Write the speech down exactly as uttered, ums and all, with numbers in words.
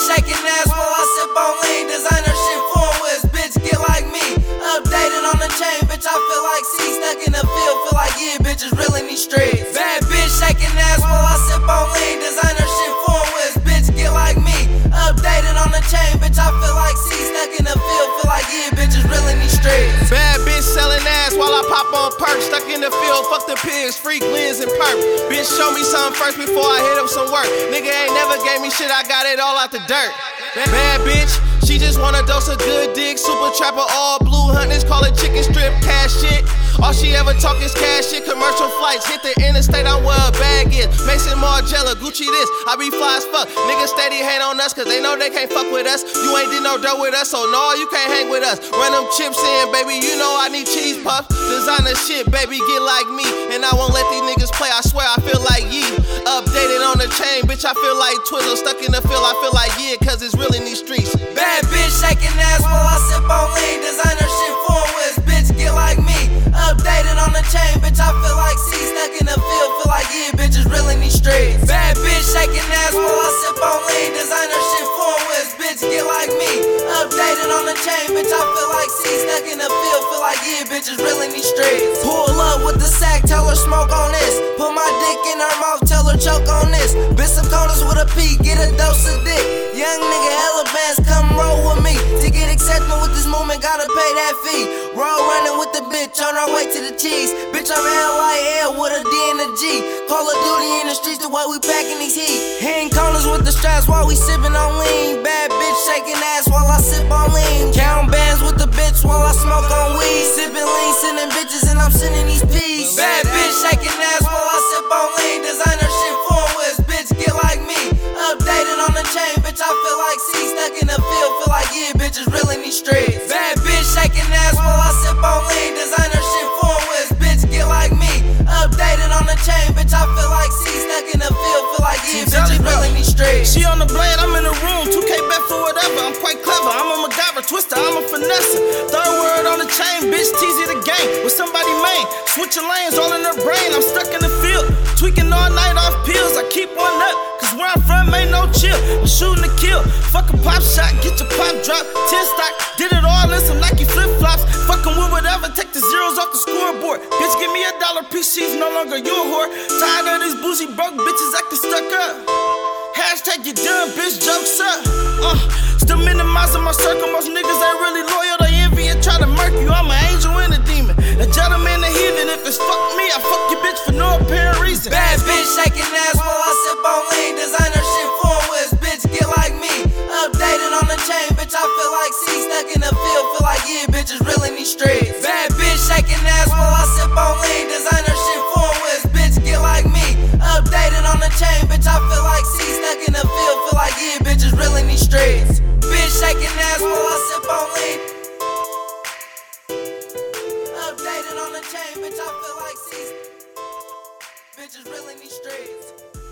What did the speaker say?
shaking ass while I sip on lean. Designer shit foreign with his bitch get like me. Updated on the chain, bitch, I feel like C. Stuck in the field, feel like yeah, bitches real in these streets. Bad bitch shaking ass while I sip on lean. Designer shit foreign with his bitch get like me. Updated on the chain, bitch, I feel like C. Stuck in the field, feel like yeah, bitches real in these streets. Bad bitch selling ass while I pop on perks. Stuck in the field, fuck the pigs, freak lens and perk. Bitch, show me something first before I hit up some work. Nigga ain't never gave me shit, I got it all out the dirt. Bad bitch, she just want a dose of good dick. Super trapper, all blue hunters, call it chicken strip, cash shit. All she ever talk is cash shit. Commercial flights, hit the interstate, I'm where a bag is. Mason Margiela, Gucci this, I be fly as fuck. Niggas steady hate on us, cause they know they can't fuck with us. You ain't did no dirt with us, so no, you can't hang with us. Run them chips in, baby, you know I need cheese puffs. Designer shit, baby, get like me. And I won't let these niggas play, I swear I feel like ye. Updated on the chain, bitch, I feel like Twizzle. Stuck in the field, I feel like yeah, cause it's real in these streets. Bad bitch shaking ass while I sip on lean. Designer shit foreign with his bitch get like me. Updated on the chain, bitch, I feel like C. Stuck in the field, feel like yeah, bitches real in these streets. Bad bitch shaking ass while I sip on lean. Designer shit foreign with his bitch get like me. Updated on the chain, bitch, I feel like C. Stuck in the field, feel like yeah, bitches real in these streets. Pull up with the sack, tell her smoke on this. Put my dick in her mouth, tell her choke on this. Bitch some corners with a P, get a dose of dick. Young nigga hella bands, come roll with me. To get accepted with this movement, gotta pay that fee. Roll running with the bitch, on our way to the cheese. Bitch, I'm L I L with a D and a G. Call of Duty in the streets, the way we packing these heat. Hitting corners with the straps while we sipping on lean. Bad bitch shaking ass while I sip on lean. Count bands with the bitch while I smoke on weed. Sipping lean, sending bitches, and I'm sending these peas. Bad bitch shaking ass while I sip on lean. Designer shit foreign with his bitch get like me. Updated on the chain, bitch, I feel like C. Stuck in the field, feel like yeah, bitches real in these streets. Bad bitch shaking ass while I sip on lean. Designer shit foreign with his bitch get like me. Updated on the chain, bitch, I feel like C. Stuck in the field, feel like yeah, bitches real in these streets. She on the blade, I'm in the room, two K bet for whatever. I'm quite clever, I'm a MacGyver, twister, I'm a finesse. Third word on the chain, bitch, teasy the game. With somebody main, switching lanes all in her brain. I'm stuck in the field, tweaking all night off pills. I keep one up, cause where I'm from ain't no chill. I'm shooting to kill, fuck a pop shot, get your pop drop. Ten stock, did it all in some Nike flip flops. Fucking with whatever, take the zeros off the scoreboard. Bitch, give me a dollar piece, she's no longer your whore. Tired of these bougie broke bitches acting stuck up. Hashtag you done, bitch, jokes up. Uh, still minimizing my circle, most niggas ain't really loyal. They envy and try to murk you. I'm an angel and a demon, a gentleman and a heathen. If it's fuck me, I fuck your bitch for no apparent reason. Bad bitch shaking ass while I sip on lean. Designer shit foreign with his bitch get like me. Updated on the chain, bitch, I feel like C. Stuck in the field, feel like yeah, bitches real in these streets. Bad bitch shaking ass while I sip on lean. Designer shit foreign with his bitch get like me. Updated on the chain, bitch, I feel like C. Stuck in the field, feel like yeah, bitches real in these streets. Bitch shaking ass while I sip on lean. Updated on the chain, bitch, I feel like C. Bitches real in these streets.